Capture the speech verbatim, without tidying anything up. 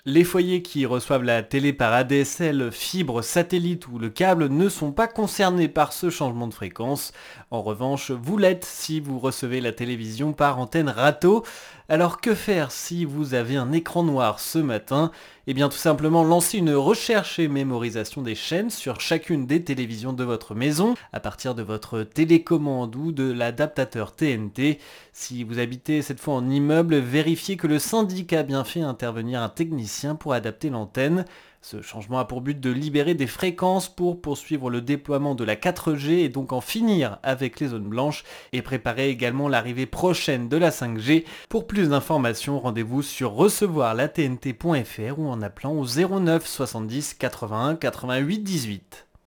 Les foyers qui reçoivent la télé par A D S L, fibre, satellite ou le câble ne sont pas concernés par ce changement de fréquence. En revanche, vous l'êtes si vous recevez la télévision par antenne râteau. Alors que faire si vous avez un écran noir ce matin? Eh bien tout simplement lancer une recherche et mémorisation des chaînes sur chacune des télévisions de votre maison à partir de votre télécommande ou de l'adaptateur T N T. Si vous habitez cette fois en immeuble, vérifiez que le syndic a bien fait intervenir un technicien pour adapter l'antenne. Ce changement a pour but de libérer des fréquences pour poursuivre le déploiement de la quatre G et donc en finir avec les zones blanches et préparer également l'arrivée prochaine de la cinq G. Pour plus d'informations, rendez-vous sur recevoir la T N T point F R ou en appelant au zéro neuf soixante-dix quatre-vingt-un quatre-vingt-huit dix-huit.